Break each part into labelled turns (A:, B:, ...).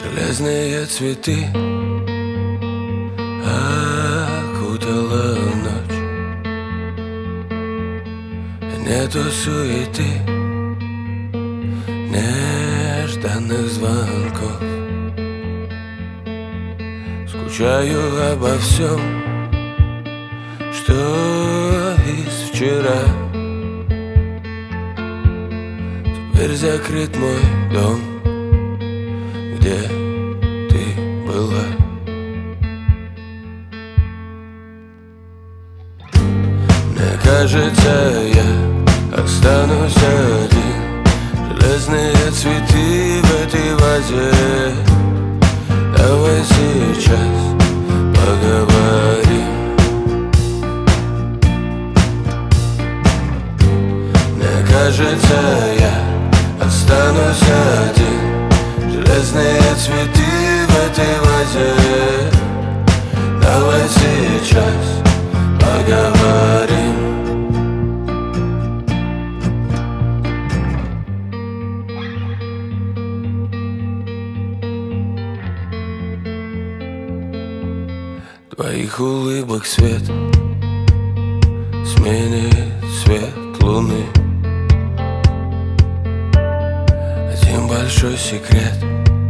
A: Железные цветы окутала ночь. Нету суеты, нежданных звонков. Скучаю обо всем, что из вчера. Теперь закрыт мой дом, где ты была. Мне кажется, я останусь один. Железные цветы в этой вазе. Давай сейчас поговорим. Мне кажется, я останусь один. Железные цветы в этой вазе. Давай сейчас поговорим. Твоих улыбок свет сменит свет луны. Один большой секрет: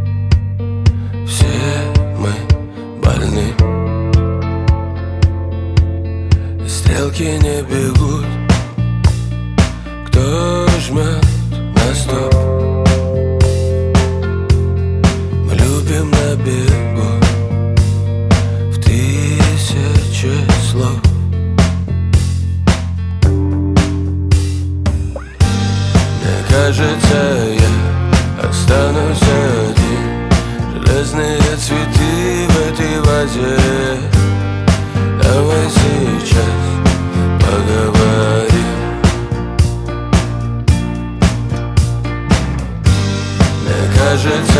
A: все мы больны. И стрелки не бегут. Кто жмет на стоп? Мы любим на бегу в тысячи слов. Мне кажется, я останусь один. Железные цветы в этой вазе. Давай сейчас поговорим. Мне кажется,